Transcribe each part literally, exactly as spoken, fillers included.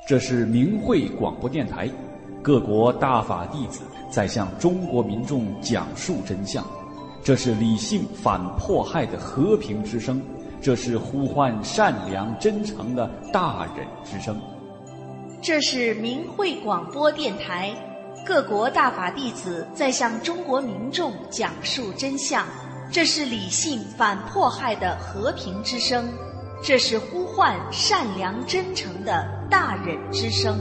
这是明慧广播电台，各国大法弟子在向中国民众讲述真相。这是理性反迫害的和平之声，这是呼唤善良真诚的大忍之声。 这是明慧广播电台，各国大法弟子在向中国民众讲述真相。这是理性反迫害的和平之声，这是呼唤善良真诚的大忍之声。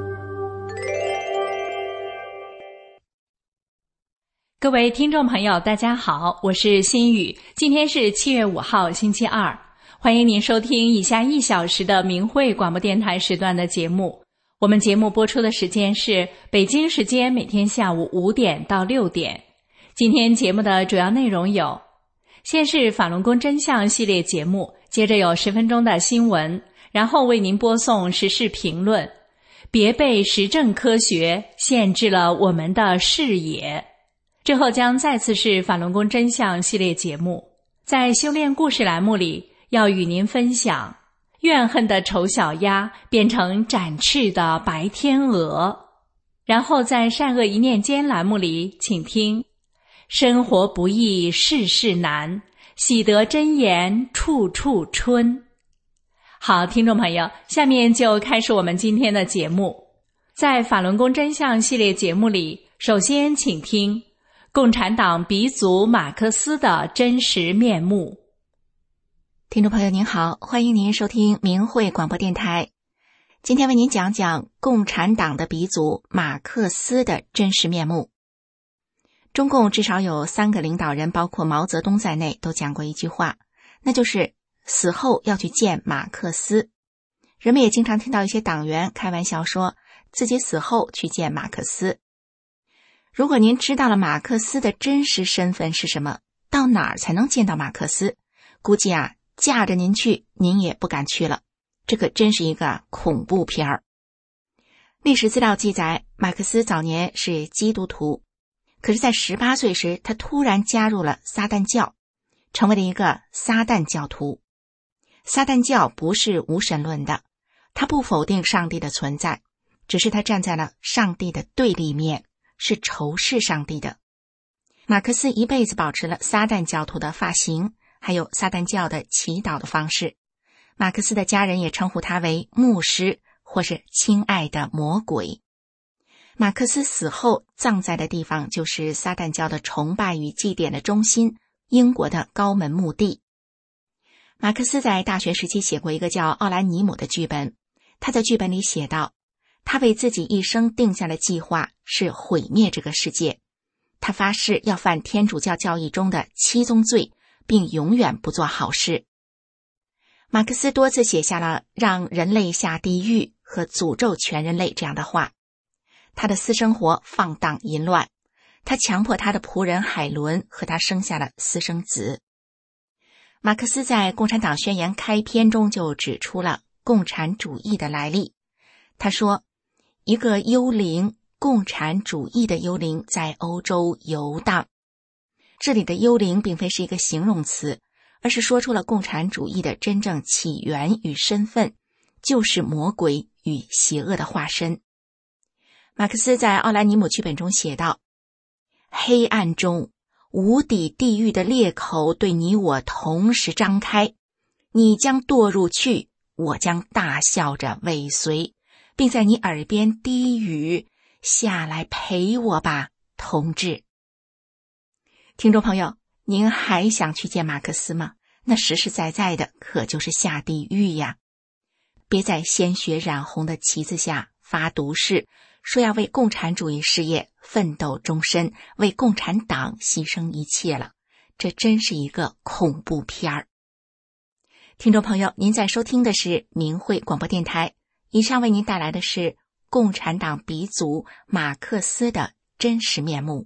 各位听众朋友大家好，我是心雨，今天是七月五号星期二，欢迎您收听以下一小时的明慧广播电台时段的节目。我们节目播出的时间是北京时间每天下午五点到六点。今天节目的主要内容有：先是法轮功真相系列节目，接着有十分钟的新闻，然后为您播送时事评论。别被实证科学限制了我们的视野。之后将再次是法轮功真相系列节目。在修炼故事栏目里，要与您分享怨恨的丑小鸭变成展翅的白天鹅。然后在善恶一念间栏目里，请听生活不易事事难，喜得真言处处春。好，听众朋友，下面就开始我们今天的节目。在法轮功真相系列节目里，首先请听共产党鼻祖马克思的真实面目。 听众朋友您好，欢迎您收听明慧广播电台。今天为您讲讲共产党的鼻祖马克思的真实面目。中共至少有三个领导人，包括毛泽东在内，都讲过一句话，那就是死后要去见马克思。人们也经常听到一些党员开玩笑说自己死后去见马克思。如果您知道了马克思的真实身份是什么，到哪儿才能见到马克思，估计啊架着您去您也不敢去了。这可真是一个恐怖片儿。历史资料记载，马克思早年是基督徒，可是在十八岁时他突然加入了撒旦教，成为了一个撒旦教徒。撒旦教不是无神论的，他不否定上帝的存在，只是他站在了上帝的对立面，是仇视上帝的。马克思一辈子保持了撒旦教徒的发型，还有撒旦教的祈祷的方式。马克思的家人也称呼他为牧师或是亲爱的魔鬼。马克思死后葬在的地方就是撒旦教的崇拜与祭典的中心，英国的高门墓地。马克思在大学时期写过一个叫《奥兰尼姆》的剧本，他在剧本里写道，他为自己一生定下的计划是毁灭这个世界。他发誓要犯天主教教义中的七宗罪，并永远不做好事。马克思多次写下了让人类下地狱和诅咒全人类这样的话。他的私生活放荡淫乱，他强迫他的仆人海伦和他生下了私生子。马克思在《共产党宣言》开篇中就指出了共产主义的来历。他说，一个幽灵，共产主义的幽灵在欧洲游荡。这里的幽灵并非是一个形容词，而是说出了共产主义的真正起源与身份，就是魔鬼与邪恶的化身。马克思在奥兰尼姆剧本中写道，黑暗中无底地狱的裂口对你我同时张开，你将堕入去，我将大笑着尾随，并在你耳边低语，下来陪我吧，同志。听众朋友，您还想去见马克思吗？那实实在在的可就是下地狱呀。别在鲜血染红的旗子下发毒誓，说要为共产主义事业奋斗终身，为共产党牺牲一切了。这真是一个恐怖片儿。听众朋友，您在收听的是明慧广播电台，以上为您带来的是共产党鼻祖马克思的真实面目。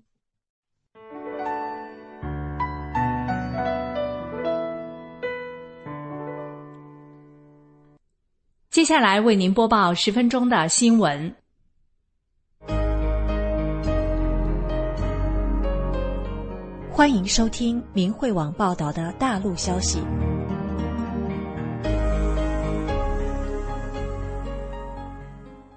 接下来为您播报十分钟的新闻。 欢迎收听明慧网报道的大陆消息。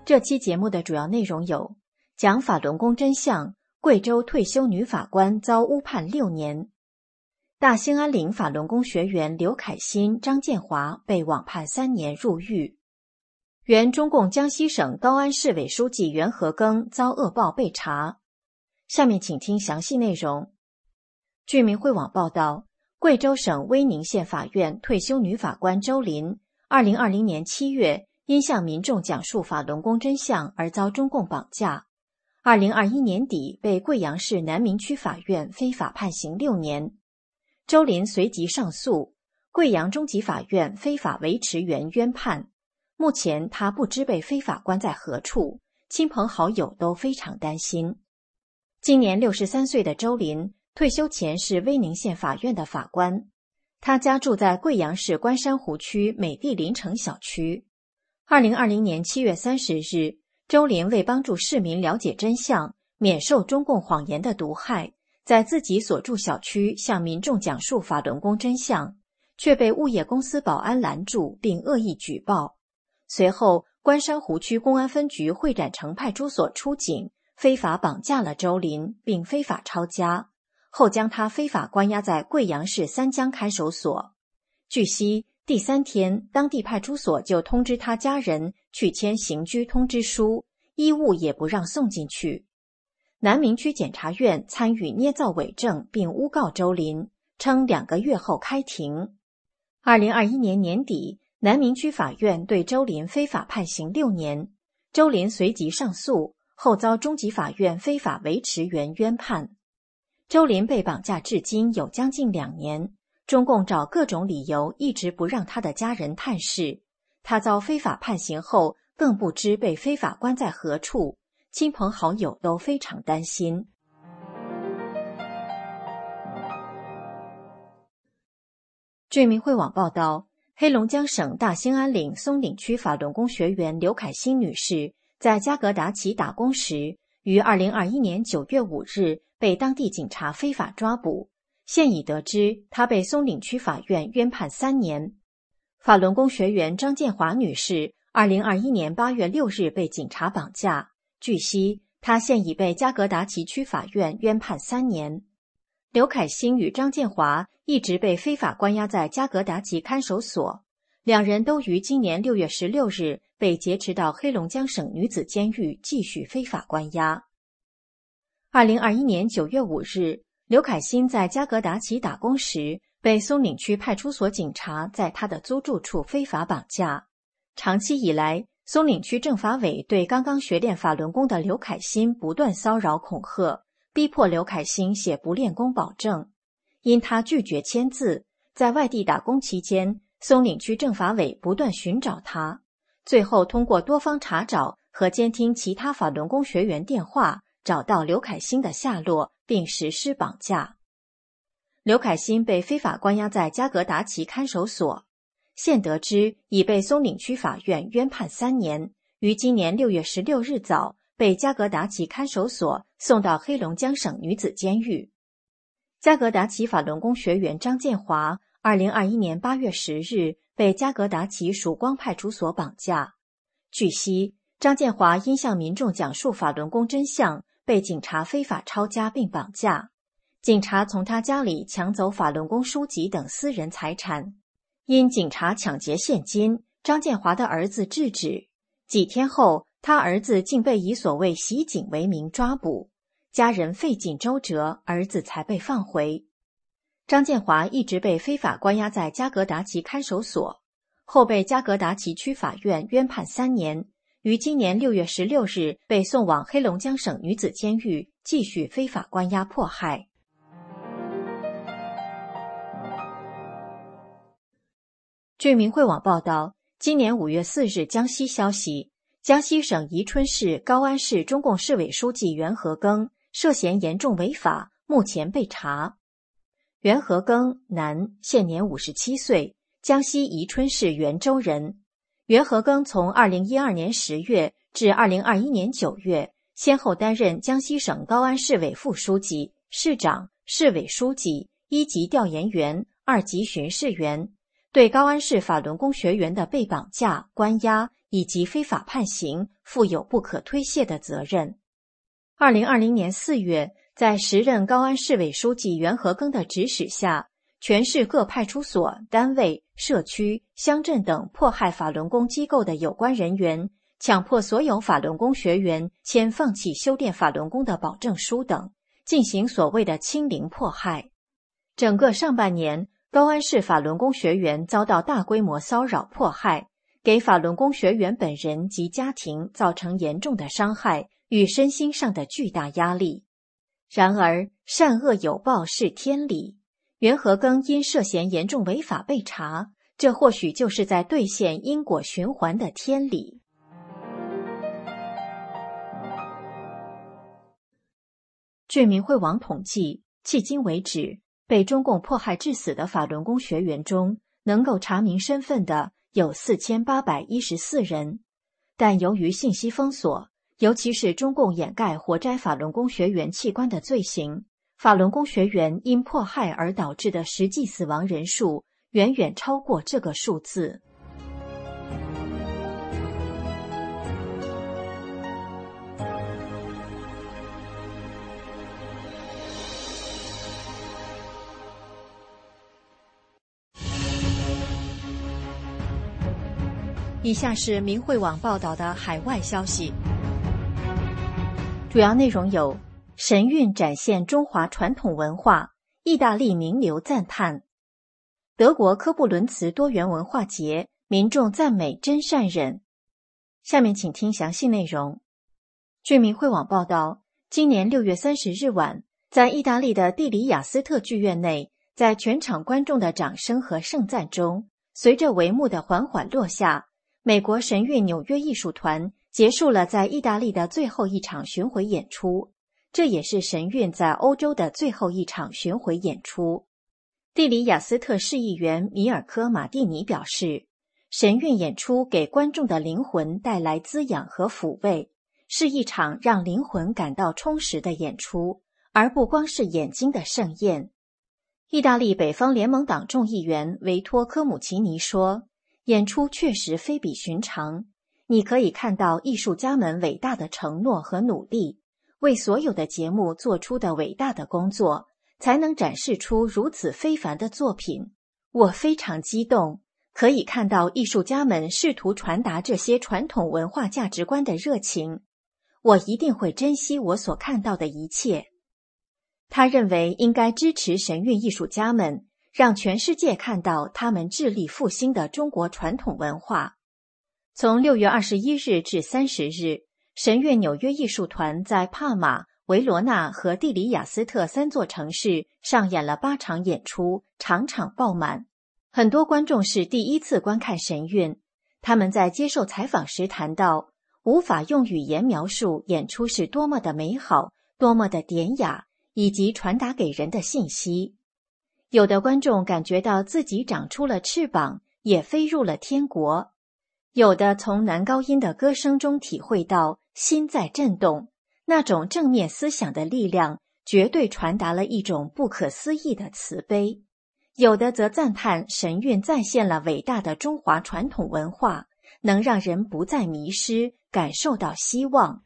这期节目的主要内容有：讲法轮功真相，贵州退休女法官遭误判六年；大兴安岭法轮功学员刘凯欣、张建华被网判三年入狱；原中共江西省高安市委书记袁和庚遭恶报被查。下面请听详细内容。据明慧网报道，贵州省威宁县法院退休女法官周林，二零二零年七月因向民众讲述法轮功真相而遭中共绑架。二零二一年底被贵阳市南明区法院非法判刑六年。周林随即上诉，贵阳中级法院非法维持原冤判。目前他不知被非法关在何处，亲朋好友都非常担心。今年六十三岁的周林，退休前是威宁县法院的法官。他家住在贵阳市关山湖区美地林城小区。二零二零年七月三十日，周林为帮助市民了解真相，免受中共谎言的毒害，在自己所住小区向民众讲述法轮功真相，却被物业公司保安拦住并恶意举报。随后，关山湖区公安分局会展城派出所出警，非法绑架了周林，并非法抄家，后将他非法关押在贵阳市三江看守所。据悉，第三天，当地派出所就通知他家人去签刑拘通知书，衣物也不让送进去。南明区检察院参与捏造伪证并诬告周林，称两个月后开庭。二零二一年年底，南明区法院对周林非法判刑六年，周林随即上诉，后遭中级法院非法维持原冤判。周林被绑架至今有将近两年，中共找各种理由一直不让他的家人探视。他遭非法判刑后，更不知被非法关在何处，亲朋好友都非常担心。据明慧网报道，黑龙江省大兴安岭松岭区法轮功学员刘凯欣女士在加格达奇打工时，于二零二一年九月五日被当地警察非法抓捕。现已得知，她被松岭区法院冤判三年。法轮功学员张建华女士二零二一年八月六日被警察绑架，据悉，她现已被加格达奇区法院冤判三年。刘凯欣与张建华一直被非法关押在加格达奇看守所，两人都于今年六月十六日被劫持到黑龙江省女子监狱继续非法关押。二零二一年九月五日，刘凯欣在加格达奇打工时，被松岭区派出所警察在他的租住处非法绑架。长期以来，松岭区政法委对刚刚学练法轮功的刘凯欣不断骚扰恐吓，逼迫刘凯欣写不练功保证。因他拒绝签字，在外地打工期间，松岭区政法委不断寻找他，最后通过多方查找和监听其他法轮功学员电话，找到刘凯欣的下落，并实施绑架。刘凯欣被非法关押在加格达奇看守所，现得知已被松岭区法院冤判三年，于今年六月十六日早被加格达奇看守所送到黑龙江省女子监狱。加格达奇法轮功学员张建华二零二一年八月十日被加格达奇曙光派出所绑架。据悉，张建华因向民众讲述法轮功真相，被警察非法抄家并绑架。警察从他家里抢走法轮功书籍等私人财产。因警察抢劫现金，张建华的儿子制止。几天后，他儿子竟被以所谓袭警为名抓捕。家人费尽周折，儿子才被放回。张建华一直被非法关押在加格达奇看守所，后被加格达奇区法院冤判三年，于今年六月十六日被送往黑龙江省女子监狱，继续非法关押迫害。据明慧网报道，今年五月四日江西消息，江西省宜春市高安市中共市委书记袁和庚涉嫌严重违法，目前被查。袁和庚，男，现年五十七岁，江西宜春市袁州人。袁和庚从二零一二年十月至二零二一年九月，先后担任江西省高安市委副书记、市长、市委书记、一级调研员、二级巡视员，对高安市法轮功学员的被绑架、关押以及非法判刑负有不可推卸的责任。二零二零年四月，在时任高安市委书记袁和庚的指使下，全市各派出所、单位、社区、乡镇等迫害法轮功机构的有关人员，强迫所有法轮功学员签放弃修炼法轮功的保证书等，进行所谓的清零迫害。整个上半年，高安市法轮功学员遭到大规模骚扰迫害，给法轮功学员本人及家庭造成严重的伤害与身心上的巨大压力。然而，善恶有报是天理。袁和庚因涉嫌严重违法被查，这或许就是在兑现因果循环的天理。据明慧网统计，迄今为止，被中共迫害致死的法轮功学员中，能够查明身份的有四千八百一十四人，但由于信息封锁，尤其是中共掩盖活摘法轮功学员器官的罪行，法轮功学员因迫害而导致的实际死亡人数远远超过这个数字。以下是明慧网报道的海外消息，主要内容有：神韵展现中华传统文化，意大利名流赞叹；德国科布伦茨多元文化节，民众赞美真善忍。下面请听详细内容。据明慧网报道，今年六月三十日晚，在意大利的蒂里雅斯特剧院内，在全场观众的掌声和盛赞中，随着帷幕的缓缓落下，美国神韵纽约艺术团结束了在意大利的最后一场巡回演出，这也是神韵在欧洲的最后一场巡回演出。蒂里雅斯特市议员米尔科·马蒂尼表示，神韵演出给观众的灵魂带来滋养和抚慰，是一场让灵魂感到充实的演出，而不光是眼睛的盛宴。意大利北方联盟党众议员维托·科姆奇尼说，演出确实非比寻常，你可以看到艺术家们伟大的承诺和努力，为所有的节目做出的伟大的工作，才能展示出如此非凡的作品。我非常激动，可以看到艺术家们试图传达这些传统文化价值观的热情。我一定会珍惜我所看到的一切。他认为应该支持神韵艺术家们，让全世界看到他们致力复兴的中国传统文化。从六月二十一日至三十日，神韵纽约艺术团在帕马、维罗纳和蒂里雅斯特三座城市上演了八场演出，场场爆满。很多观众是第一次观看神韵，他们在接受采访时谈到，无法用语言描述演出是多么的美好，多么的典雅，以及传达给人的信息。有的观众感觉到自己长出了翅膀，也飞入了天国；有的从男高音的歌声中体会到心在震动，那种正面思想的力量绝对传达了一种不可思议的慈悲；有的则赞叹神韵再现了伟大的中华传统文化，能让人不再迷失，感受到希望。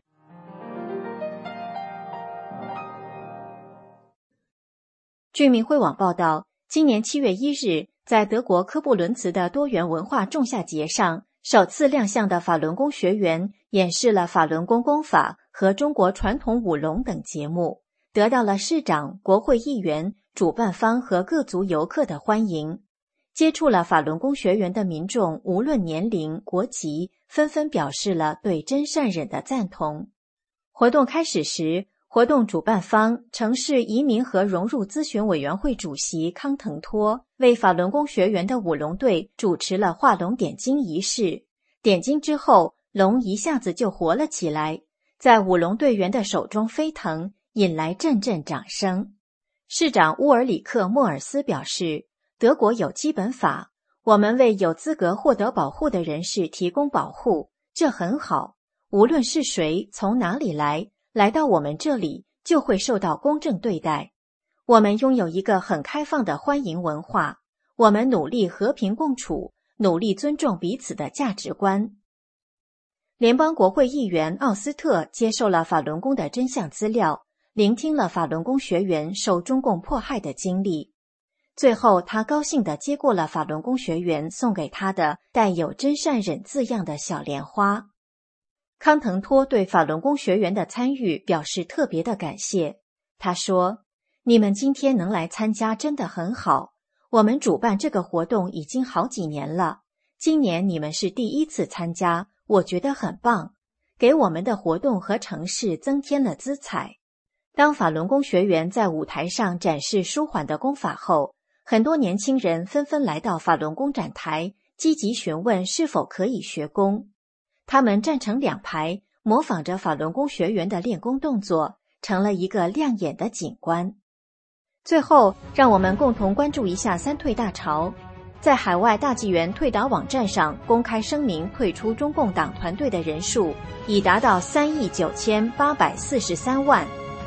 据明慧网报道，今年七月一日，在德国科布伦茨的多元文化仲夏节上，首次亮相的法轮功学员演示了法轮功功法和中国传统舞龙等节目，得到了市长、国会议员、主办方和各族游客的欢迎。接触了法轮功学员的民众，无论年龄、国籍，纷纷表示了对真善忍的赞同。活动开始时，活动主办方城市移民和融入咨询委员会主席康腾托为法轮功学员的舞龙队主持了画龙点睛仪式。点睛之后，龙一下子就活了起来，在舞龙队员的手中飞腾，引来阵阵掌声。市长乌尔里克·莫尔斯表示，德国有基本法，我们为有资格获得保护的人士提供保护，这很好。无论是谁，从哪里来，来到我们这里就会受到公正对待。我们拥有一个很开放的欢迎文化，我们努力和平共处，努力尊重彼此的价值观。 联邦国会议员奥斯特接受了法轮功的真相资料，聆听了法轮功学员受中共迫害的经历。最后，他高兴地接过了法轮功学员送给他的带有真善忍字样的小莲花。康腾托对法轮功学员的参与表示特别的感谢。他说：“你们今天能来参加真的很好，我们主办这个活动已经好几年了，今年你们是第一次参加，我觉得很棒，给我们的活动和城市增添了姿彩。”当法轮功学员在舞台上展示舒缓的功法后，很多年轻人纷纷来到法轮功展台，积极询问是否可以学功。他们站成两排，模仿着法轮功学员的练功动作，成了一个亮眼的景观。最后，让我们共同关注一下三退大潮。在海外大纪元退党网站上公开声明退出中共党团队的人数已达到三亿九千八百四十三万。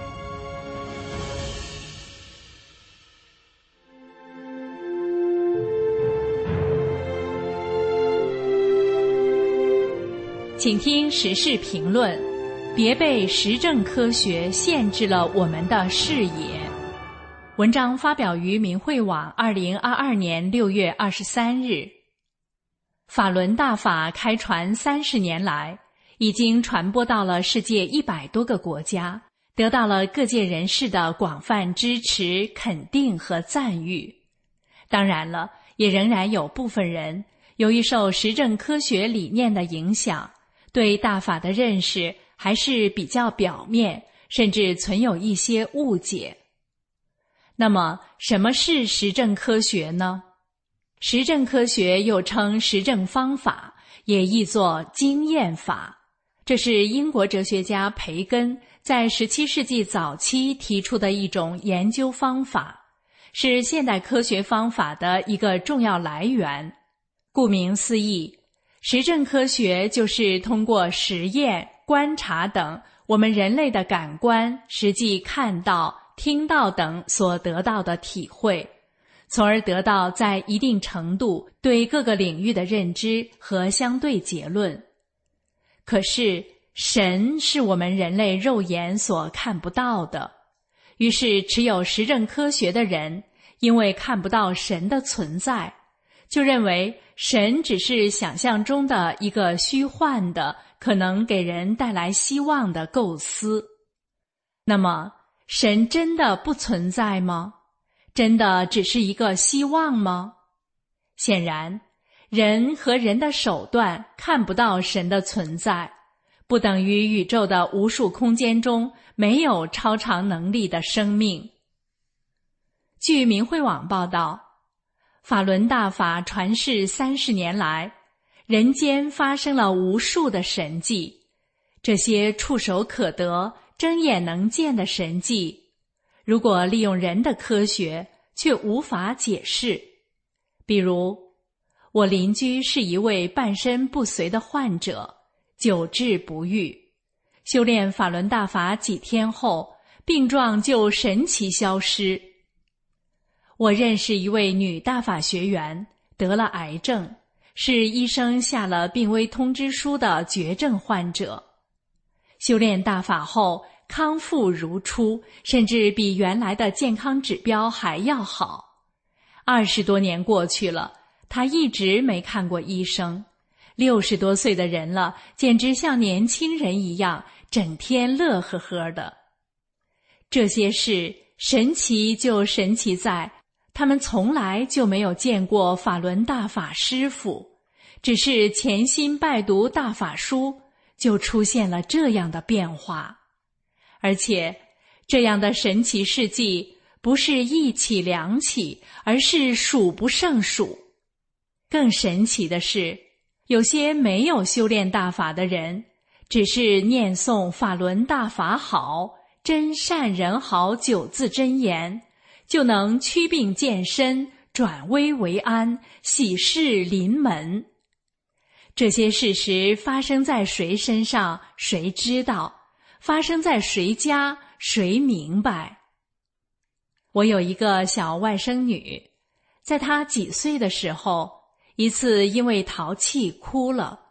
请听时事评论，别被实证科学限制了我们的视野。文章发表于明慧网二零二二年六月二十三日。法轮大法开传三十年来，已经传播到了世界一百多个国家，得到了各界人士的广泛支持、肯定和赞誉。当然了，也仍然有部分人由于受实证科学理念的影响，对大法的认识还是比较表面，甚至存有一些误解。那么，什么是实证科学呢？实证科学又称实证方法，也译作经验法。这是英国哲学家培根在十七世纪早期提出的一种研究方法，是现代科学方法的一个重要来源。顾名思义，实证科学就是通过实验、观察等我们人类的感官实际看到、听到等所得到的体会，从而得到在一定程度对各个领域的认知和相对结论。可是，神是我们人类肉眼所看不到的，于是持有实证科学的人，因为看不到神的存在，就认为神只是想象中的一个虚幻的，可能给人带来希望的构思。那么，神真的不存在吗？真的只是一个希望吗？显然，人和人的手段看不到神的存在，不等于宇宙的无数空间中没有超常能力的生命。据明慧网报道，法轮大法传世三十年来，人间发生了无数的神迹，这些触手可得、睁眼能见的神迹，如果利用人的科学，却无法解释。比如，我邻居是一位半身不遂的患者，久治不愈，修炼法轮大法几天后，病状就神奇消失。我认识一位女大法学员，得了癌症，是医生下了病危通知书的绝症患者。修炼大法后，康复如初，甚至比原来的健康指标还要好。二十多年过去了，他一直没看过医生。六十多岁的人了，简直像年轻人一样，整天乐呵呵的。这些事神奇就神奇在，他们从来就没有见过法轮大法师父，只是潜心拜读大法书，就出现了这样的变化。而且，这样的神奇事迹不是一起两起，而是数不胜数。更神奇的是，有些没有修炼大法的人，只是念诵法轮大法好、真善人好九字真言，就能祛病健身、转危为安、喜事临门。这些事实发生在谁身上，谁知道；发生在谁家，谁明白。我有一个小外甥女，在她几岁的时候，一次因为淘气哭了，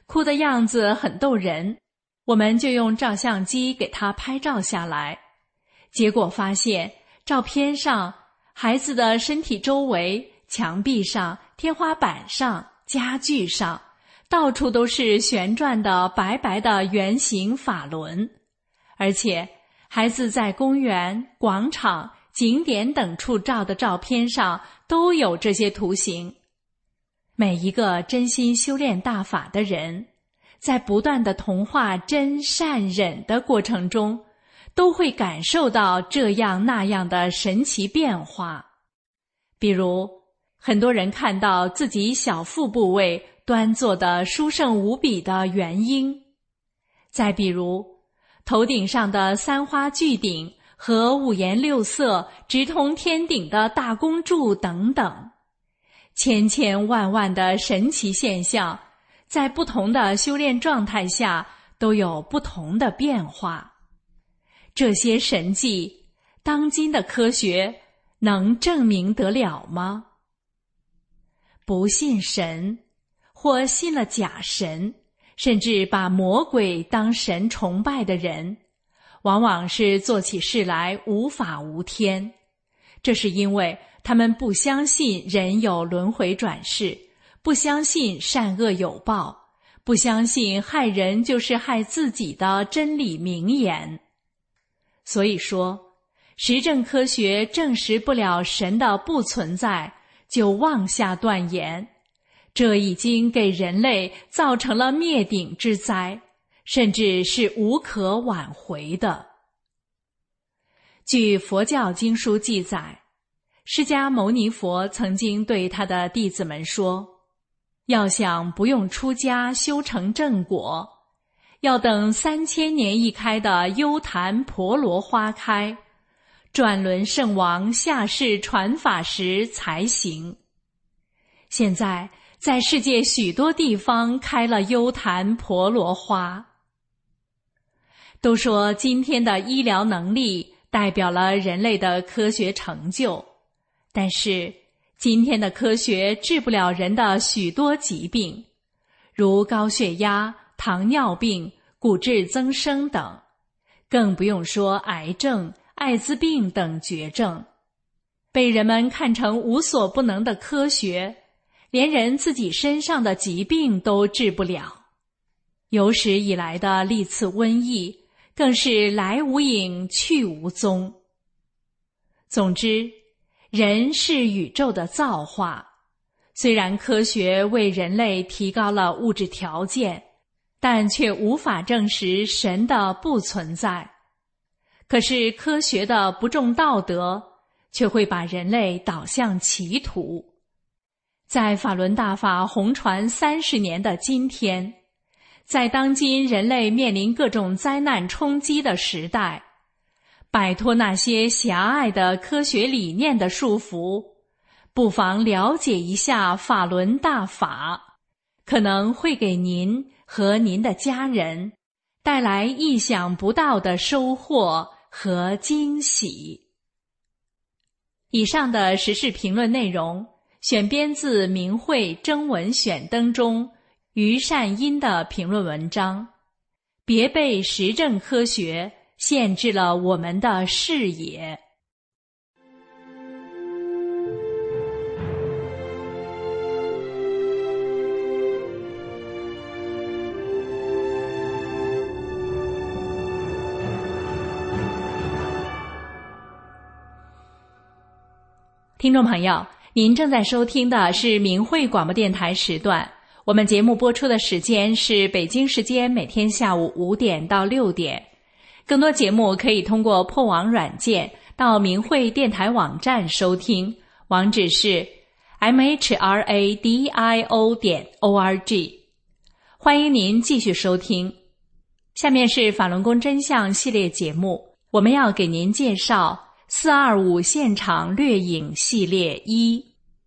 哭的样子很逗人，我们就用照相机给他拍照下来。结果发现照片上孩子的身体周围、墙壁上、天花板上、家具上到处都是旋转的白白的圆形法轮，而且孩子在公园、广场、景点等处照的照片上都有这些图形。每一个真心修炼大法的人，在不断的同化真善忍的过程中，都会感受到这样那样的神奇变化。比如，很多人看到自己小腹部位端坐的殊胜无比的元婴，再比如头顶上的三花聚顶和五颜六色直通天顶的大公柱等等，千千万万的神奇现象，在不同的修炼状态下都有不同的变化。这些神迹，当今的科学能证明得了吗？不信神，或信了假神，甚至把魔鬼当神崇拜的人，往往是做起事来无法无天。这是因为他们不相信人有轮回转世，不相信善恶有报，不相信害人就是害自己的真理名言。所以说，实证科学证实不了神的不存在，就妄下断言，这已经给人类造成了灭顶之灾，甚至是无可挽回的。据佛教经书记载，释迦牟尼佛曾经对他的弟子们说，要想不用出家修成正果，要等三千年一开的优昙婆罗花开，转轮圣王下世传法时才行。现在在世界许多地方开了优昙婆罗花。都说今天的医疗能力代表了人类的科学成就，但是今天的科学治不了人的许多疾病，如高血压、糖尿病、骨质增生等，更不用说癌症、艾滋病等绝症。被人们看成无所不能的科学，连人自己身上的疾病都治不了。有史以来的历次瘟疫，更是来无影去无踪。总之，人是宇宙的造化，虽然科学为人类提高了物质条件，但却无法证实神的不存在。可是科学的不重道德，却会把人类导向歧途。在法轮大法红传三十年的今天，在当今人类面临各种灾难冲击的时代，摆脱那些狭隘的科学理念的束缚，不妨了解一下法轮大法，可能会给您和您的家人带来意想不到的收获和惊喜。以上的时事评论内容选编自明慧征文选登中于善因的评论文章，别被实证科学限制了我们的视野。听众朋友，您正在收听的是明慧广播电台时段，我们节目播出的时间是北京时间每天下午五点到六点。更多节目可以通过破网软件到明慧电台网站收听，网址是 m h r a d i o 点 o r g。 欢迎您继续收听。下面是法轮功真相系列节目，我们要给您介绍四二五现场掠影系列一。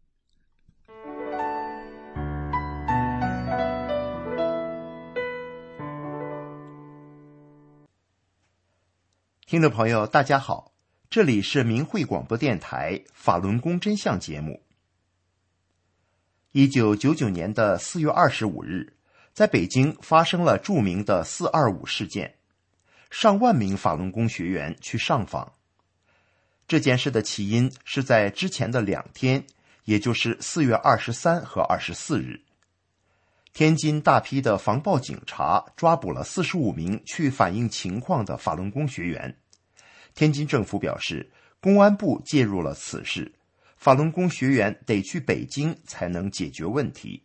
听众朋友大家好，这里是明慧广播电台法轮功真相节目。一九九九年的四月二十五日， 在北京发生了著名的四二五事件，上万名法轮功学员去上访。这件事的起因是在之前的两天，也就是四月二十三和二十四日，天津大批的防暴警察抓捕了四十五名去反映情况的法轮功学员。天津政府表示，公安部介入了此事，法轮功学员得去北京才能解决问题。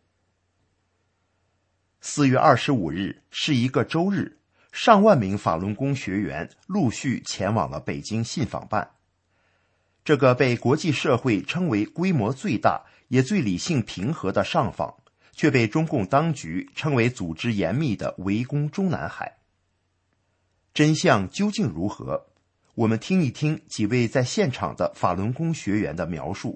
四月二十五日是一个周日，上万名法轮功学员陆续前往了北京信访办。这个被国际社会称为规模最大也最理性平和的上访，却被中共当局称为组织严密的围攻中南海。真相究竟如何？我们听一听几位在现场的法轮功学员的描述。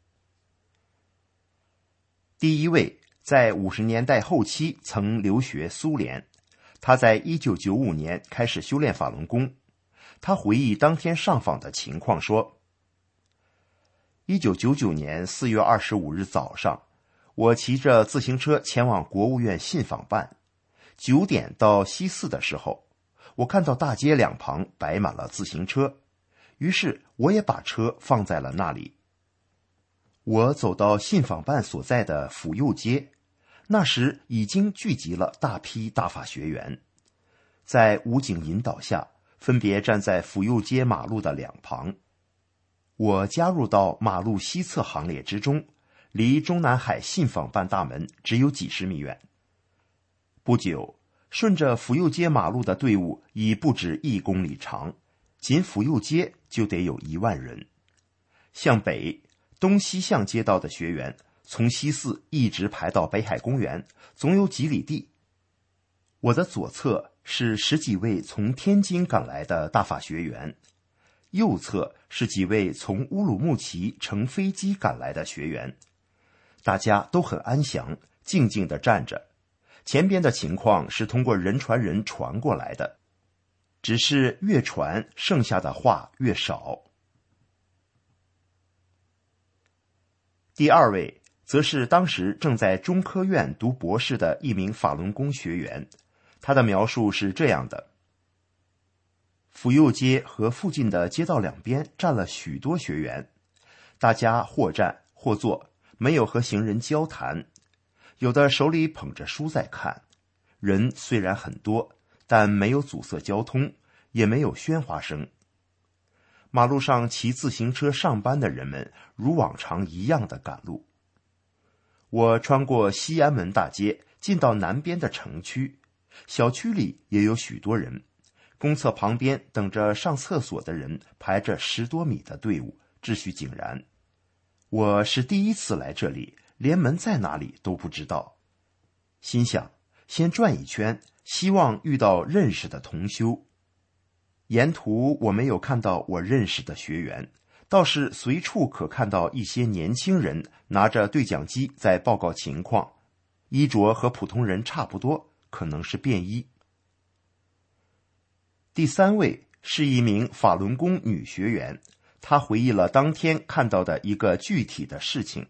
第一位在五十年代后期曾留学苏联，他在一九九五年开始修炼法轮功。他回忆当天上访的情况说，一九九九年四月二十五日早上，我骑着自行车前往国务院信访办。九点到西四的时候，我看到大街两旁摆满了自行车，于是我也把车放在了那里。我走到信访办所在的府右街，那时已经聚集了大批大法学员，在武警引导下，分别站在府右街马路的两旁。我加入到马路西侧行列之中，离中南海信访办大门只有几十米远。不久，顺着府右街马路的队伍已不止一公里长，仅府右街就得有一万人。向北，东西向街道的学员从西四一直排到北海公园，总有几里地。我的左侧是十几位从天津赶来的大法学员，右侧是几位从乌鲁木齐乘飞机赶来的学员。大家都很安详，静静地站着。前边的情况是通过人传人传过来的，只是越传剩下的话越少。第二位则是当时正在中科院读博士的一名法轮功学员，他的描述是这样的：府右街和附近的街道两边站了许多学员，大家或站或坐，没有和行人交谈，有的手里捧着书在看。人虽然很多，但没有阻塞交通，也没有喧哗声。马路上骑自行车上班的人们如往常一样的赶路。我穿过西安门大街，进到南边的城区，小区里也有许多人，公厕旁边等着上厕所的人排着十多米的队伍，秩序井然。我是第一次来这里，连门在哪里都不知道，心想先转一圈，希望遇到认识的同修。沿途我没有看到我认识的学员，倒是随处可看到一些年轻人拿着对讲机在报告情况，衣着和普通人差不多，可能是便衣。第三位是一名法轮功女学员，她回忆了当天看到的一个具体的事情。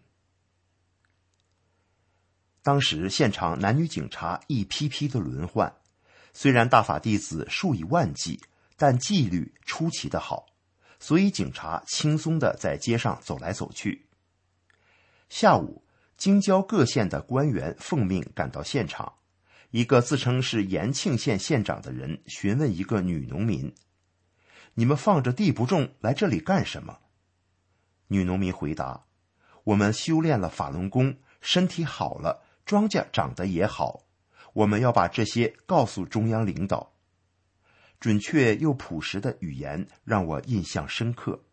当时现场男女警察一批批的轮换，虽然大法弟子数以万计，但纪律出奇的好，所以警察轻松地在街上走来走去。下午，京郊各县的官员奉命赶到现场，一个自称是延庆县县长的人询问一个女农民：你们放着地不种来这里干什么？女农民回答：我们修炼了法轮功，身体好了，庄稼长得也好，我们要把这些告诉中央领导。准确又朴实的语言让我印象深刻。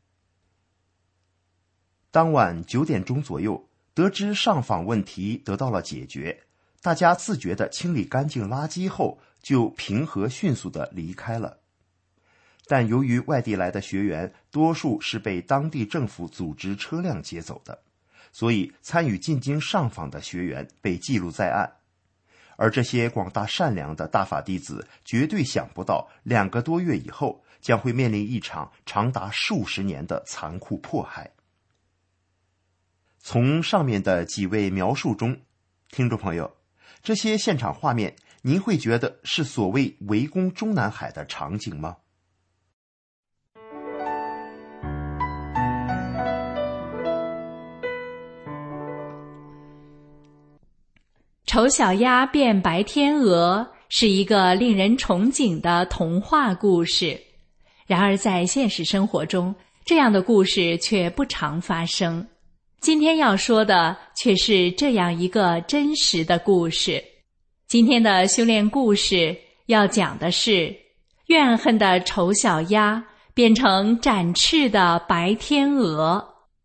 当晚九点钟左右，得知上访问题得到了解决，大家自觉地清理干净垃圾后，就平和迅速地离开了。但由于外地来的学员多数是被当地政府组织车辆接走的，所以参与进京上访的学员被记录在案。而这些广大善良的大法弟子绝对想不到，两个多月以后将会面临一场长达数十年的残酷迫害。从上面的几位描述中，听众朋友， 这些现场画面，您会觉得是所谓围攻中南海的场景吗？ 丑小鸭变白天鹅是一个令人憧憬的童话故事，然而在现实生活中，这样的故事却不常发生。今天要说的却是这样一个真实的故事。今天的修炼故事要讲的是怨恨的丑小鸭变成展翅的白天鹅。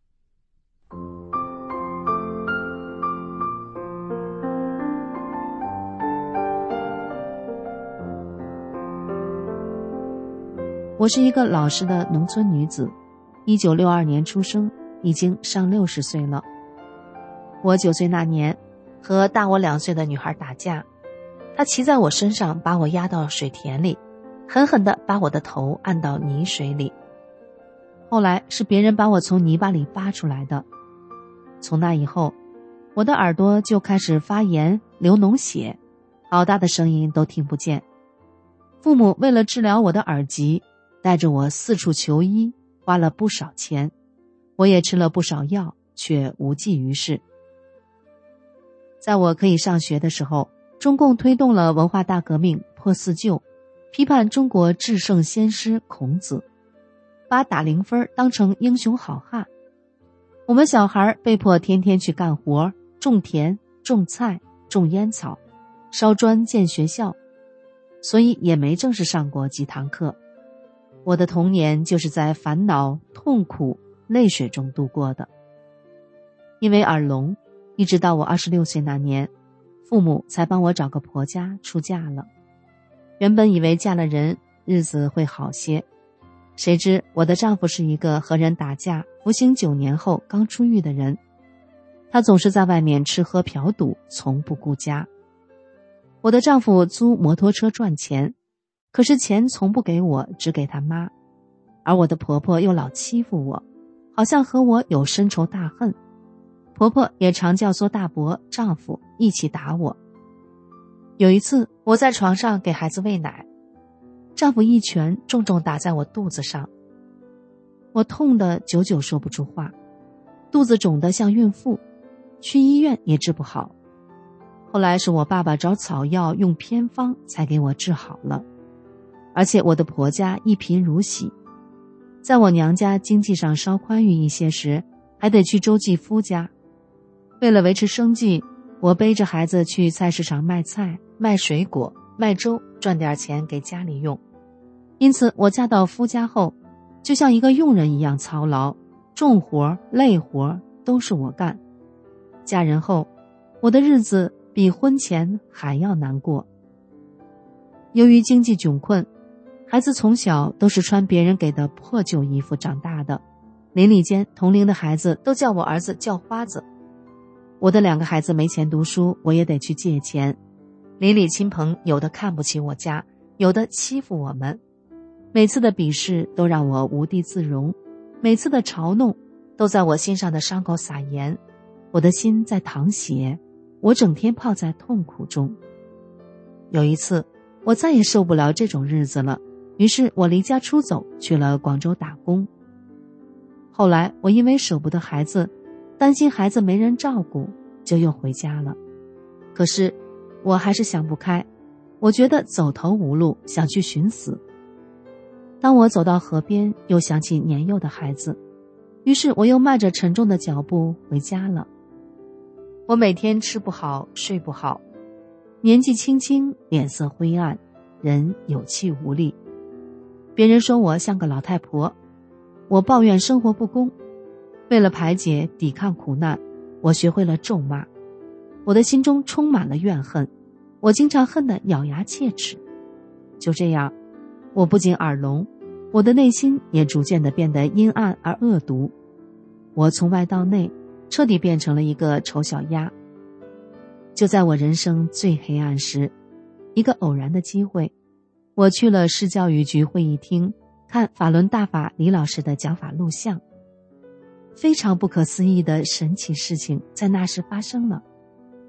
我是一个老实的农村女子，一九六二年出生，已经上六十岁了。我九岁那年和大我两岁的女孩打架，她骑在我身上，把我压到水田里，狠狠地把我的头按到泥水里。后来是别人把我从泥巴里扒出来的。从那以后，我的耳朵就开始发炎流脓血，好大的声音都听不见。父母为了治疗我的耳疾，带着我四处求医，花了不少钱，我也吃了不少药，却无济于事。在我可以上学的时候，中共推动了文化大革命，破四旧，批判中国至圣先师孔子，把打零分当成英雄好汉。我们小孩被迫天天去干活，种田、种菜、种烟草，烧砖建学校，所以也没正式上过几堂课。我的童年就是在烦恼、痛苦、泪水中度过的。因为耳聋，一直到我二十六岁那年，父母才帮我找个婆家出嫁了。原本以为嫁了人，日子会好些，谁知我的丈夫是一个和人打架、服刑九年后刚出狱的人。他总是在外面吃喝嫖赌，从不顾家。我的丈夫租摩托车赚钱，可是钱从不给我，只给他妈。而我的婆婆又老欺负我，好像和我有深仇大恨。婆婆也常教唆大伯、丈夫一起打我。有一次，我在床上给孩子喂奶，丈夫一拳重重打在我肚子上，我痛得久久说不出话，肚子肿得像孕妇，去医院也治不好。后来是我爸爸找草药用偏方才给我治好了。而且我的婆家一贫如洗，在我娘家经济上稍宽裕一些时，还得去周继夫家。为了维持生计，我背着孩子去菜市场卖菜、卖水果、卖粥，赚点钱给家里用。因此我嫁到夫家后，就像一个佣人一样操劳，重活累活都是我干。嫁人后，我的日子比婚前还要难过。由于经济窘困，孩子从小都是穿别人给的破旧衣服长大的，邻里间同龄的孩子都叫我儿子叫花子。我的两个孩子没钱读书，我也得去借钱。邻里亲朋有的看不起我家，有的欺负我们。每次的鄙视都让我无地自容，每次的嘲弄都在我心上的伤口撒盐，我的心在淌血，我整天泡在痛苦中。有一次，我再也受不了这种日子了，于是我离家出走，去了广州打工。后来我因为舍不得孩子，担心孩子没人照顾，就又回家了。可是我还是想不开，我觉得走投无路，想去寻死。当我走到河边，又想起年幼的孩子，于是我又迈着沉重的脚步回家了。我每天吃不好，睡不好，年纪轻轻，脸色灰暗，人有气无力。别人说我像个老太婆，我抱怨生活不公。为了排解抵抗苦难，我学会了咒骂。我的心中充满了怨恨，我经常恨得咬牙切齿。就这样，我不仅耳聋，我的内心也逐渐地变得阴暗而恶毒。我从外到内，彻底变成了一个丑小鸭。就在我人生最黑暗时，一个偶然的机会，我去了市教育局会议厅，看法轮大法李老师的讲法录像。非常不可思议的神奇事情在那时发生了。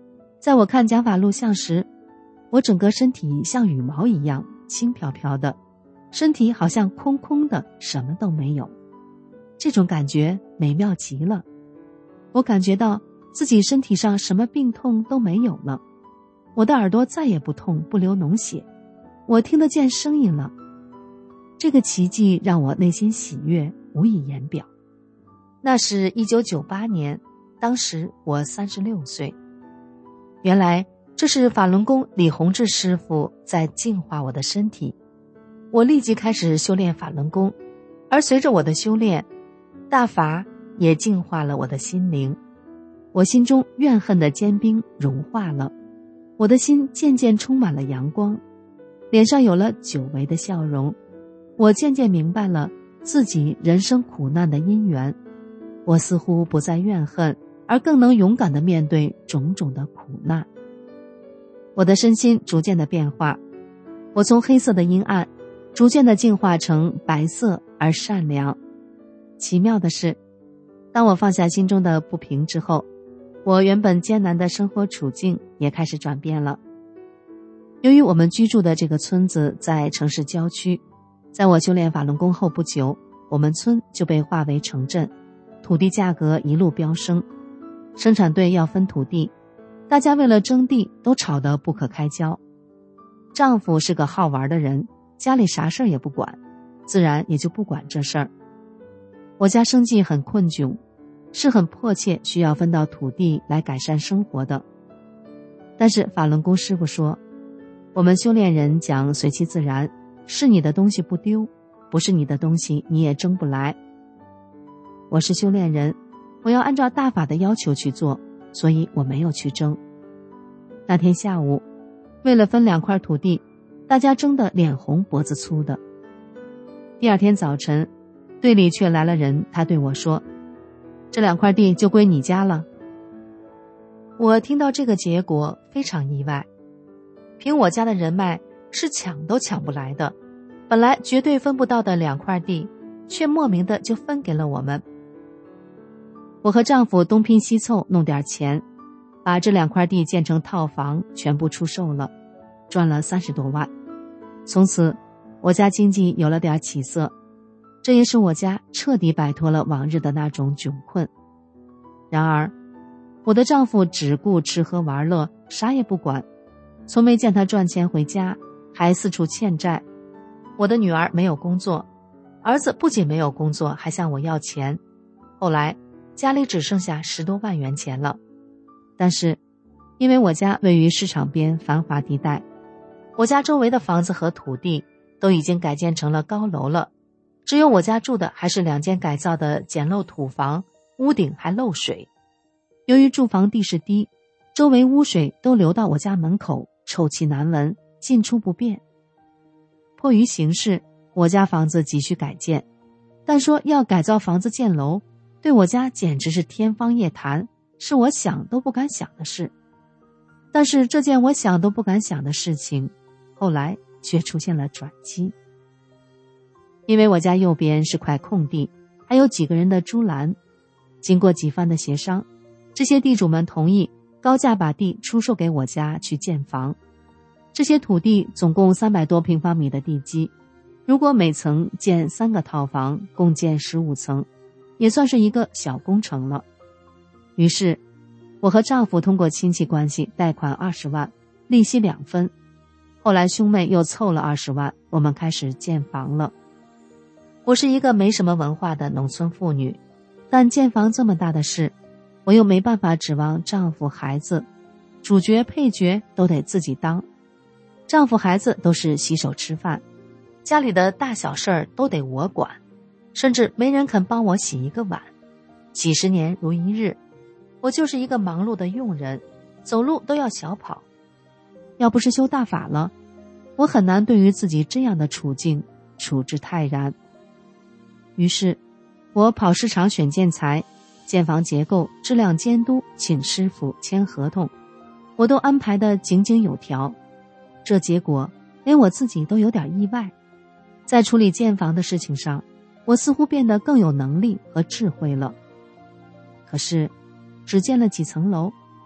在我看讲法录像时，我整个身体像羽毛一样轻飘飘的，身体好像空空的，什么都没有。这种感觉美妙极了。我感觉到自己身体上什么病痛都没有了，我的耳朵再也不痛不流脓血，我听得见声音了。这个奇迹让我内心喜悦无以言表。那是一九九八年，当时我三十六岁。原来这是法轮功李洪志师傅在净化我的身体。我立即开始修炼法轮功，而随着我的修炼，大法也净化了我的心灵。我心中怨恨的坚冰融化了，我的心渐渐充满了阳光，脸上有了久违的笑容。我渐渐明白了自己人生苦难的因缘，我似乎不再怨恨，而更能勇敢地面对种种的苦难。我的身心逐渐的变化，我从黑色的阴暗逐渐的进化成白色而善良。奇妙的是，当我放下心中的不平之后，我原本艰难的生活处境也开始转变了。由于我们居住的这个村子在城市郊区，在我修炼法轮功后不久，我们村就被划为城镇，土地价格一路飙升，生产队要分土地，大家为了争地都吵得不可开交。丈夫是个好玩的人，家里啥事儿也不管，自然也就不管这事儿。我家生计很困窘，是很迫切需要分到土地来改善生活的。但是法轮功师傅说，我们修炼人讲随其自然，是你的东西不丢，不是你的东西你也争不来。我是修炼人，我要按照大法的要求去做，所以我没有去争。那天下午，为了分两块土地，大家争得脸红脖子粗的。第二天早晨，队里却来了人，他对我说，这两块地就归你家了。我听到这个结果非常意外，凭我家的人脉是抢都抢不来的，本来绝对分不到的两块地，却莫名的就分给了我们。我和丈夫东拼西凑弄点钱，把这两块地建成套房，全部出售了，赚了三十多万。从此我家经济有了点起色，这也使我家彻底摆脱了往日的那种窘困。然而我的丈夫只顾吃喝玩乐，啥也不管，从没见他赚钱回家，还四处欠债。我的女儿没有工作，儿子不仅没有工作，还向我要钱。后来家里只剩下十多万元钱了。但是因为我家位于市场边繁华地带，我家周围的房子和土地都已经改建成了高楼了，只有我家住的还是两间改造的简陋土房，屋顶还漏水。由于住房地势低，周围污水都流到我家门口，臭气难闻，进出不便。迫于形势，我家房子急需改建，但说要改造房子建楼，对我家简直是天方夜谭，是我想都不敢想的事。但是这件我想都不敢想的事情，后来却出现了转机。因为我家右边是块空地，还有几个人的猪栏，经过几番的协商，这些地主们同意高价把地出售给我家去建房。这些土地总共三百多平方米的地基，如果每层建三个套房，共建十五层，也算是一个小工程了。于是我和丈夫通过亲戚关系贷款二十万，利息两分。后来兄妹又凑了二十万，我们开始建房了。我是一个没什么文化的农村妇女，但建房这么大的事，我又没办法指望丈夫孩子，主角配角都得自己当。丈夫孩子都是洗手吃饭，家里的大小事儿都得我管，甚至没人肯帮我洗一个碗。几十年如一日，我就是一个忙碌的佣人，走路都要小跑。要不是修大法了，我很难对于自己这样的处境处之泰然。于是我跑市场选建材，建房结构、质量监督，请师傅签合同，我都安排得井井有条。这结果连我自己都有点意外，在处理建房的事情上，我似乎变得更有能力和智慧了。可是只建了几层楼，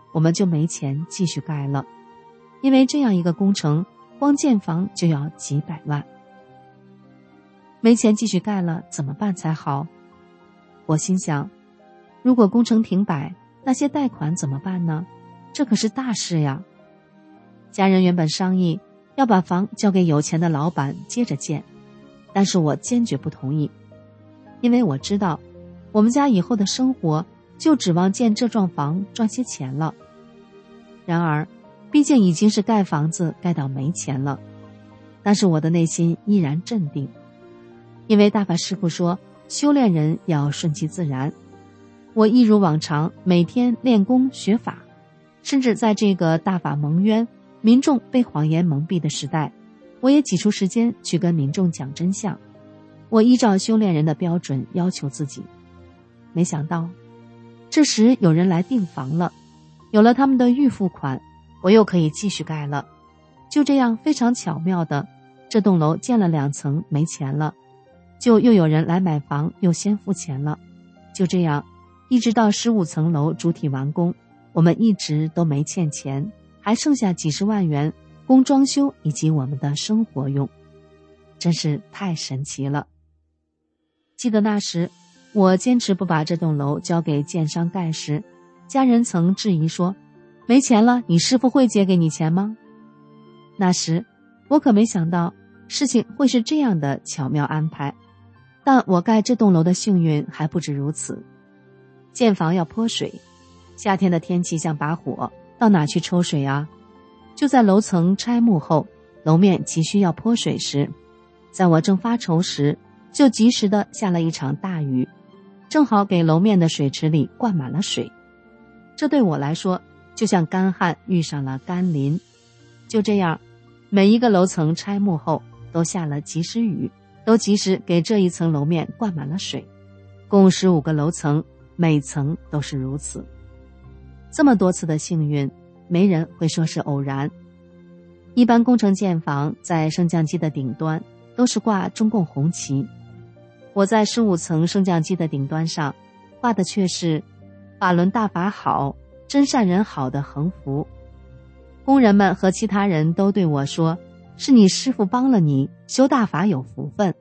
我们就没钱继续盖了，因为这样一个工程光建房就要几百万。没钱继续盖了怎么办才好？我心想，如果工程停摆，那些贷款怎么办呢？这可是大事呀。家人原本商议要把房交给有钱的老板接着建，但是我坚决不同意，因为我知道我们家以后的生活就指望建这幢房赚些钱了。然而毕竟已经是盖房子盖到没钱了，但是我的内心依然镇定，因为大法师父说修炼人要顺其自然。我一如往常每天练功学法，甚至在这个大法蒙冤、民众被谎言蒙蔽的时代，我也挤出时间去跟民众讲真相。我依照修炼人的标准要求自己。没想到这时有人来订房了，有了他们的预付款，我又可以继续盖了。就这样非常巧妙的，这栋楼建了两层没钱了，就又有人来买房，又先付钱了。就这样一直到十五层楼主体完工，我们一直都没欠钱，还剩下几十万元供装修以及我们的生活用，真是太神奇了。记得那时我坚持不把这栋楼交给建商盖时，家人曾质疑说，没钱了，你师父会借给你钱吗？那时我可没想到事情会是这样的巧妙安排。但我盖这栋楼的幸运还不止如此。建房要泼水，夏天的天气像把火，到哪去抽水啊？就在楼层拆幕后，楼面急需要泼水时，在我正发愁时，就及时的下了一场大雨，正好给楼面的水池里灌满了水。这对我来说就像干旱遇上了甘霖。就这样，每一个楼层拆幕后都下了及时雨，都及时给这一层楼面灌满了水。共十五个楼层，每层都是如此。这么多次的幸运，没人会说是偶然。一般工程建房在升降机的顶端都是挂中共红旗，我在十五层升降机的顶端上挂的却是法轮大法好，真善人好的横幅。工人们和其他人都对我说，是你师父帮了你，修大法有福分。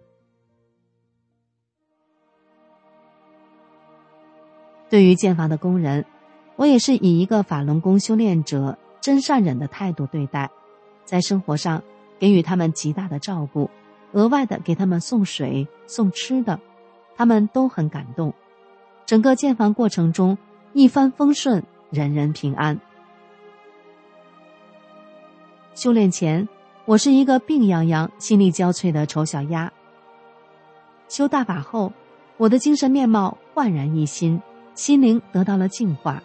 对于建房的工人，我也是以一个法轮功修炼者真善忍的态度对待，在生活上给予他们极大的照顾，额外的给他们送水送吃的，他们都很感动。整个建房过程中一帆风顺，人人平安。修炼前，我是一个病殃殃、心力交瘁的丑小鸭。修大法后，我的精神面貌焕然一新，心灵得到了净化。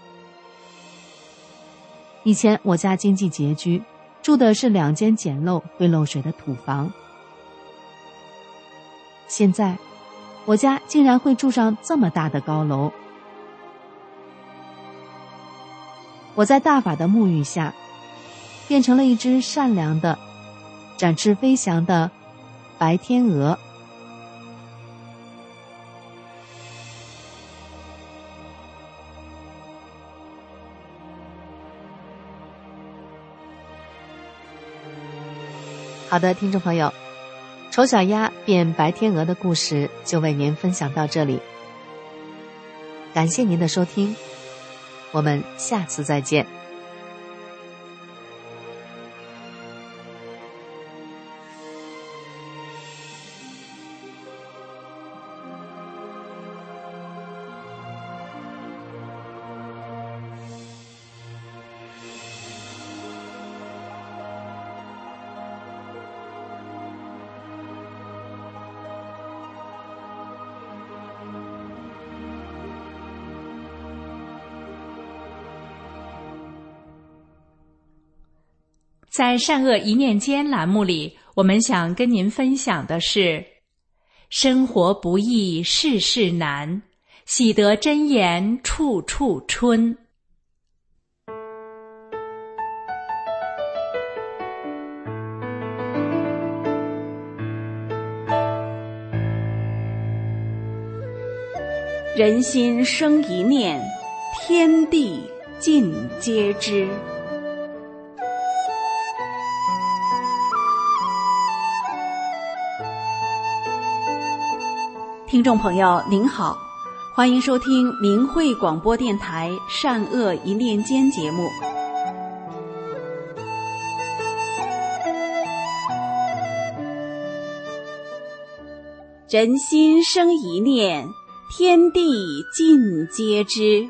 以前我家经济拮据，住的是两间简陋会漏水的土房。现在我家竟然会住上这么大的高楼。我在大法的沐浴下，变成了一只善良的展翅飞翔的白天鹅。好的，听众朋友，丑小鸭变白天鹅的故事就为您分享到这里。感谢您的收听，我们下次再见。 在善恶一念间栏目里，我们想跟您分享的是：生活不易，事事难，喜得真言处处春。 人心生一念，天地尽皆知。听众朋友您好，欢迎收听明慧广播电台善恶一念间节目。人心生一念，天地尽皆知。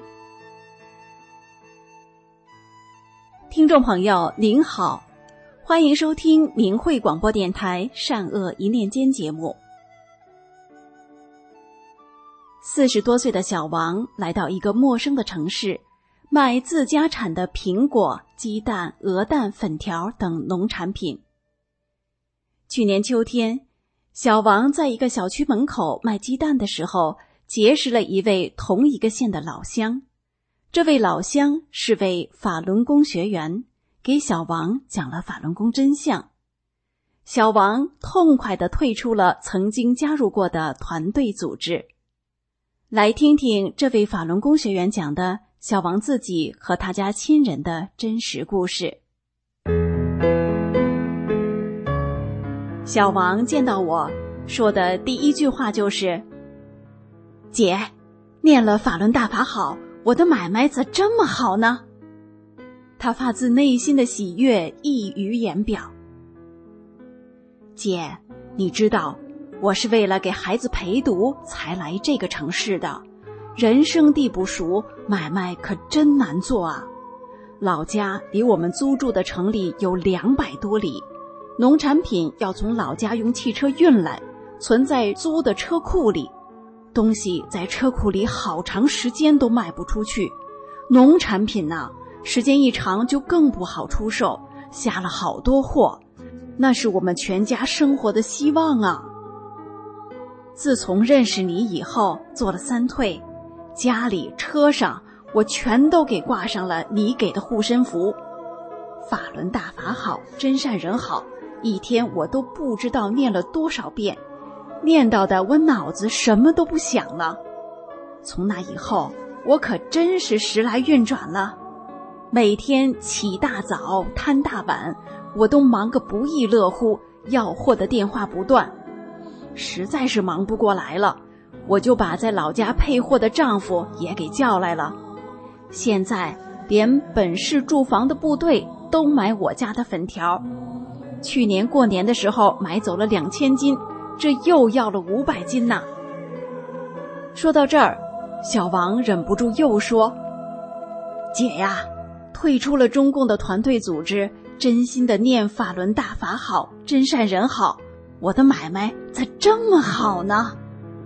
听众朋友您好，欢迎收听明慧广播电台善恶一念间节目。四十多岁的小王来到一个陌生的城市，卖自家产的苹果、鸡蛋、鹅蛋、粉条等农产品。去年秋天，小王在一个小区门口卖鸡蛋的时候，结识了一位同一个县的老乡。这位老乡是位法轮功学员，给小王讲了法轮功真相。小王痛快地退出了曾经加入过的团队组织。来听听这位法轮功学员讲的小王自己和他家亲人的真实故事。小王见到我说的第一句话就是：姐，念了法轮大法好，我的买卖怎这么好呢？他发自内心的喜悦溢于言表。姐，你知道我是为了给孩子陪读才来这个城市的，人生地不熟，买卖可真难做啊。老家离我们租住的城里有两百多里，农产品要从老家用汽车运来，存在租的车库里，东西在车库里好长时间都卖不出去。农产品呢、啊，时间一长就更不好出售，下了好多货，那是我们全家生活的希望啊。自从认识你以后，做了三退，家里车上我全都给挂上了你给的护身符。法轮大法好，真善人好，一天我都不知道念了多少遍，念叨的我脑子什么都不想了。从那以后，我可真是时来运转了。每天起大早摊大晚，我都忙个不亦乐乎，要货的电话不断。实在是忙不过来了，我就把在老家配货的丈夫也给叫来了。现在连本市驻防的部队都买我家的粉条，去年过年的时候买走了两千斤，这又要了五百斤呢。说到这儿，小王忍不住又说：姐呀，退出了中共的团队组织，真心的念法轮大法好，真善人好，我的买卖咋这么好呢？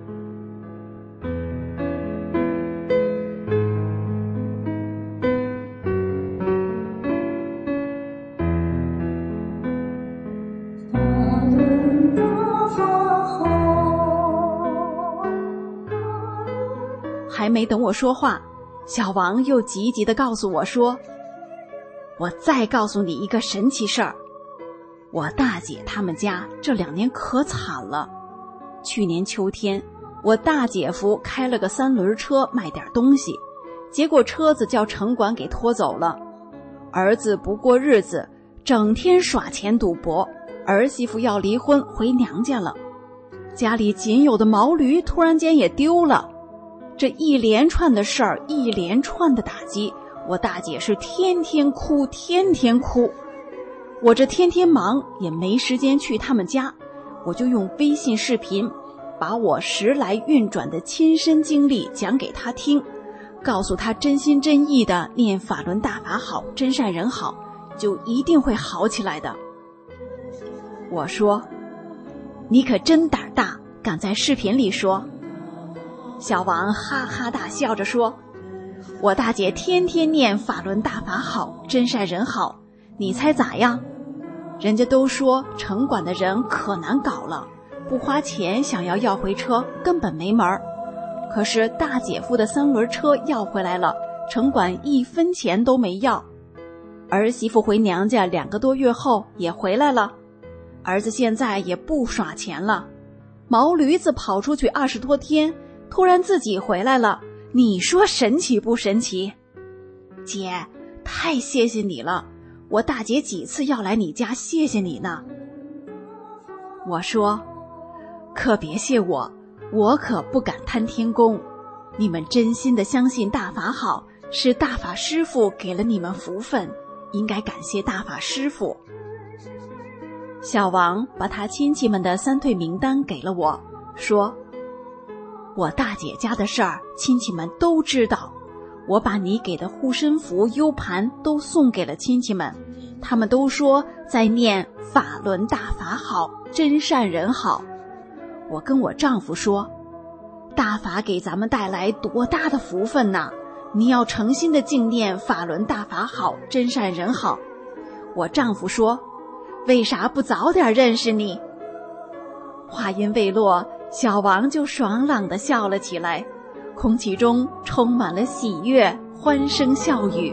还没等我说话，小王又急急地告诉我说：我再告诉你一个神奇事儿，我大姐他们家这两年可惨了。去年秋天，我大姐夫开了个三轮车卖点东西，结果车子叫城管给拖走了。儿子不过日子，整天耍钱赌博，儿媳妇要离婚回娘家了，家里仅有的毛驴突然间也丢了。这一连串的事儿，一连串的打击，我大姐是天天哭天天哭。我这天天忙也没时间去他们家，我就用微信视频把我时来运转的亲身经历讲给他听，告诉他真心真意的念法轮大法好，真善人好，就一定会好起来的。我说：你可真胆大，敢在视频里说。小王哈哈大笑着说：我大姐天天念法轮大法好，真善人好，你猜咋样？人家都说城管的人可难搞了，不花钱想要要回车根本没门儿。可是大姐夫的三轮车要回来了，城管一分钱都没要。儿媳妇回娘家两个多月后也回来了，儿子现在也不耍钱了。毛驴子跑出去二十多天，突然自己回来了，你说神奇不神奇？ 姐，太谢谢你了，我大姐几次要来你家谢谢你呢。我说，可别谢我，我可不敢贪天功。你们真心的相信大法好，是大法师父给了你们福分，应该感谢大法师父。小王把他亲戚们的三退名单给了我，说，我大姐家的事儿亲戚们都知道，我把你给的护身符 U 盘都送给了亲戚们，他们都说在念法轮大法好，真善人好。我跟我丈夫说，大法给咱们带来多大的福分呐，你要诚心的敬念法轮大法好，真善人好。我丈夫说，为啥不早点认识你？话音未落，小王就爽朗地笑了起来，空气中充满了喜悦、欢声笑语。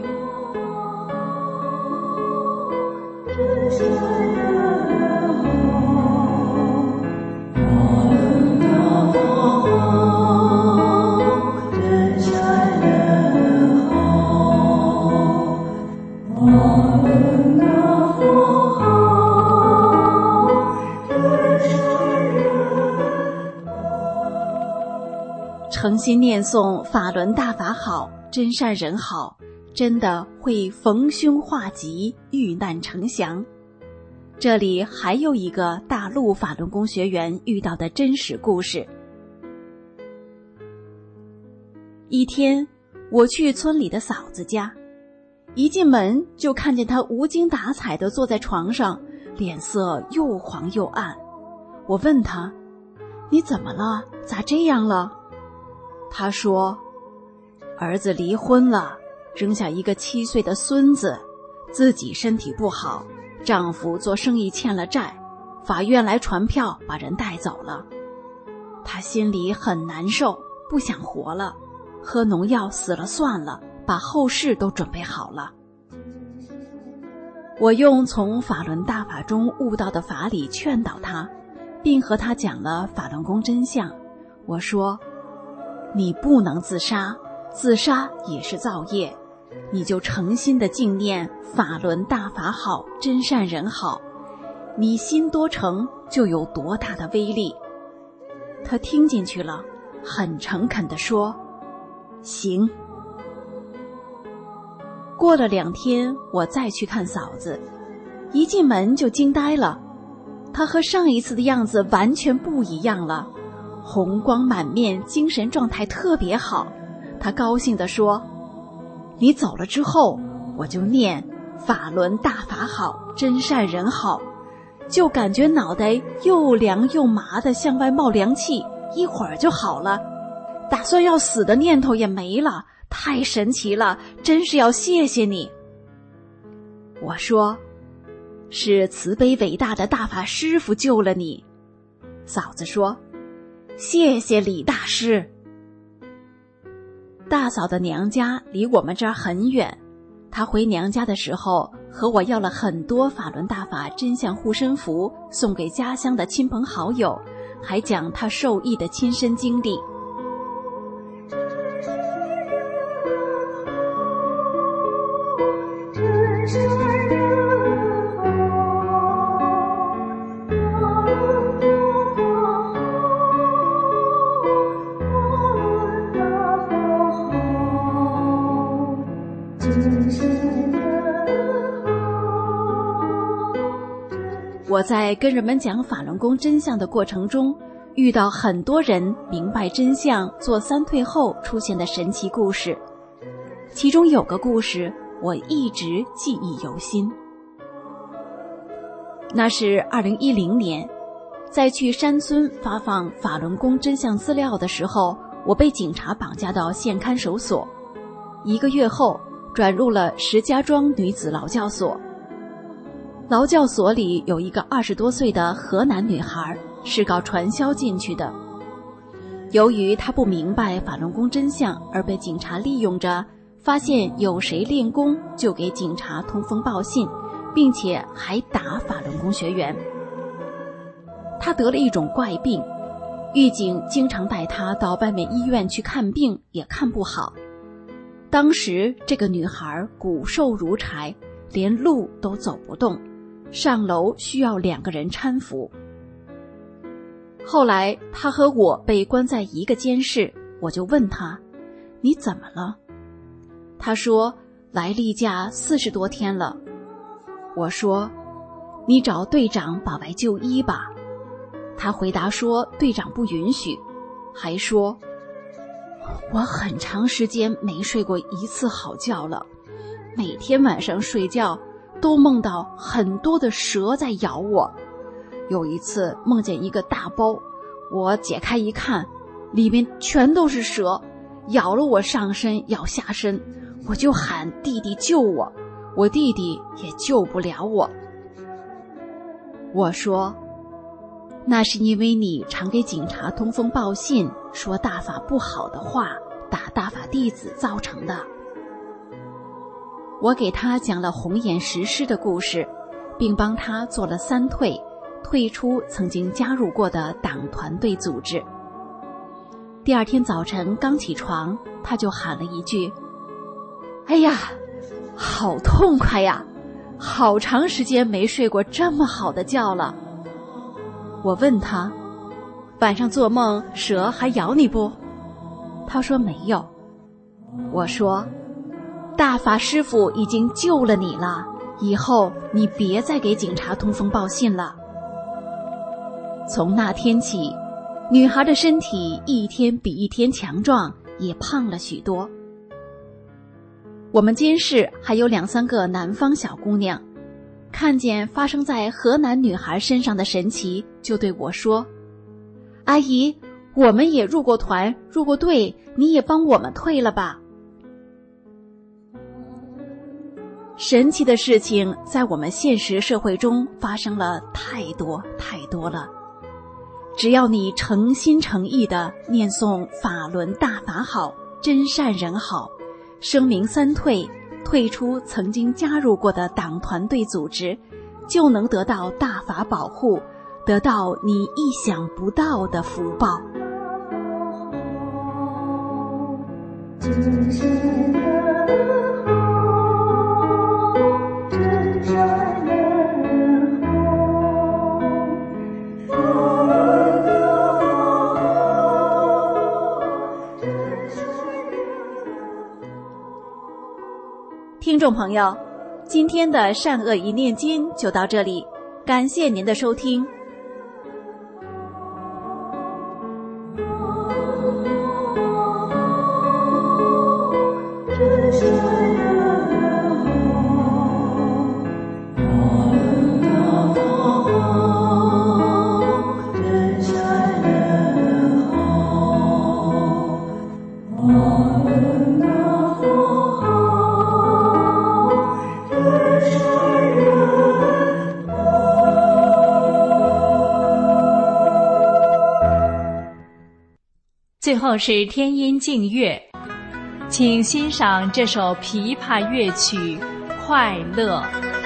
诚心念诵法轮大法好，真善人好，真的会逢凶化吉，遇难成祥。这里还有一个大陆法轮功学员遇到的真实故事。一天，我去村里的嫂子家，一进门就看见她无精打采地坐在床上，脸色又黄又暗。我问她，你怎么了？咋这样了？她说，儿子离婚了，扔下一个七岁的孙子，自己身体不好，丈夫做生意欠了债，法院来传票把人带走了。她心里很难受，不想活了，喝农药死了算了，把后事都准备好了。我用从法轮大法中悟到的法理劝导她，并和她讲了法轮功真相。我说，你不能自杀，自杀也是造业，你就诚心的敬念法轮大法好，真善人好，你心多诚就有多大的威力。他听进去了，很诚恳地说，行。过了两天，我再去看嫂子，一进门就惊呆了，她和上一次的样子完全不一样了，红光满面，精神状态特别好。他高兴地说，你走了之后，我就念法轮大法好，真善人好，就感觉脑袋又凉又麻的向外冒凉气，一会儿就好了，打算要死的念头也没了，太神奇了，真是要谢谢你。我说，是慈悲伟大的大法师父救了你。嫂子说，谢谢李大师。大嫂的娘家离我们这儿很远，她回娘家的时候和我要了很多法轮大法真相护身符，送给家乡的亲朋好友，还讲她受益的亲身经历。我在跟人们讲法轮功真相的过程中，遇到很多人明白真相做三退后出现的神奇故事，其中有个故事我一直记忆犹新。那是二零一零年，在去山村发放法轮功真相资料的时候，我被警察绑架到县看守所，一个月后转入了石家庄女子劳教所。劳教所里有一个二十多岁的河南女孩，是搞传销进去的。由于她不明白法轮功真相，而被警察利用着，发现有谁练功就给警察通风报信，并且还打法轮功学员。她得了一种怪病，狱警经常带她到外面医院去看病，也看不好。 当时这个女孩骨瘦如柴，连路都走不动，上楼需要两个人搀扶。后来她和我被关在一个监室，我就问她：你怎么了？她说来例假四十多天了。我说你找队长保外就医吧。她回答说队长不允许，还说我很长时间没睡过一次好觉了，每天晚上睡觉都梦到很多的蛇在咬我。有一次梦见一个大包，我解开一看，里面全都是蛇，咬了我上身咬下身，我就喊弟弟救我，我弟弟也救不了我。我说那是因为你常给警察通风报信，说大法不好的话，打大法弟子造成的。我给他讲了红眼石狮的故事，并帮他做了三退，退出曾经加入过的党团队组织。第二天早晨刚起床，他就喊了一句：哎呀，好痛快呀，好长时间没睡过这么好的觉了。我问他，晚上做梦蛇还咬你不？他说没有。我说，大法师父已经救了你了，以后你别再给警察通风报信了。从那天起，女孩的身体一天比一天强壮，也胖了许多。我们监室还有两三个南方小姑娘，看见发生在河南女孩身上的神奇，就对我说：阿姨，我们也入过团入过队，你也帮我们退了吧。神奇的事情在我们现实社会中发生了太多太多了。只要你诚心诚意地念诵法轮大法好，真善人好，声明三退，退出曾经加入过的党团队组织，就能得到大法保护，得到你意想不到的福报。真善人好，真善人听众朋友，今天的善恶一念经就到这里，感谢您的收听。 最后是天音静乐，请欣赏这首琵琶乐曲《快乐》。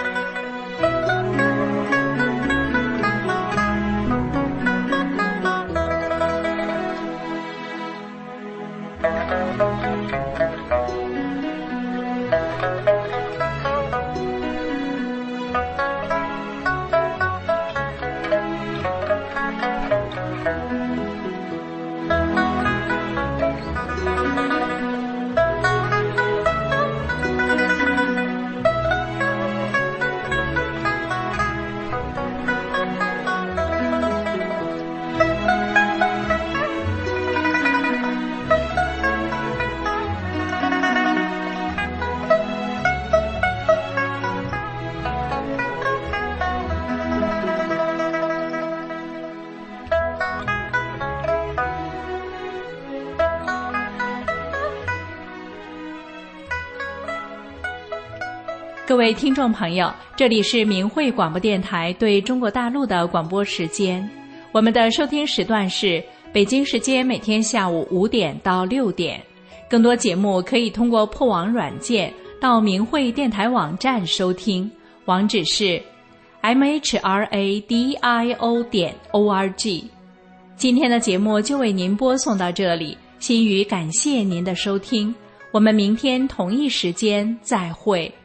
各位听众朋友，这里是明慧广播电台对中国大陆的广播时间。我们的收听时段是北京时间每天下午五点到六点。更多节目可以通过破网软件到明慧电台网站收听，网址是 m h r a d i o 点 o r g。今天的节目就为您播送到这里，心语感谢您的收听， 我们明天同一时间再会。